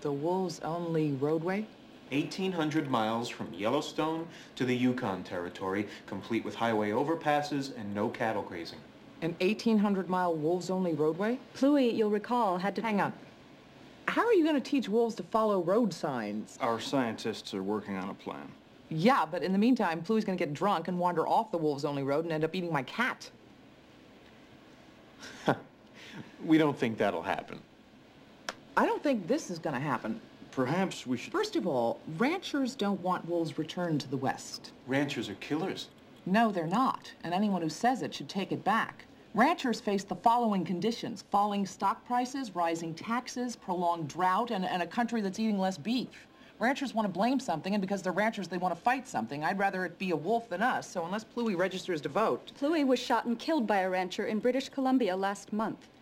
the wolves-only roadway? 1,800 miles from Yellowstone to the Yukon Territory, complete with highway overpasses and no cattle grazing. An 1,800-mile wolves-only roadway? Pluie, you'll recall, had to... Hang on. How are you going to teach wolves to follow road signs? Our scientists are working on a plan. Yeah, but in the meantime, Pluie's going to get drunk and wander off the wolves-only road and end up eating my cat. We don't think that'll happen. I don't think this is going to happen. Perhaps we should... First of all, ranchers don't want wolves returned to the West. Ranchers are killers. No, they're not, and anyone who says it should take it back. Ranchers face the following conditions: falling stock prices, rising taxes, prolonged drought, and a country that's eating less beef. Ranchers want to blame something, and because they're ranchers, they want to fight something. I'd rather it be a wolf than us, so unless Pluie registers to vote... Pluie was shot and killed by a rancher in British Columbia last month.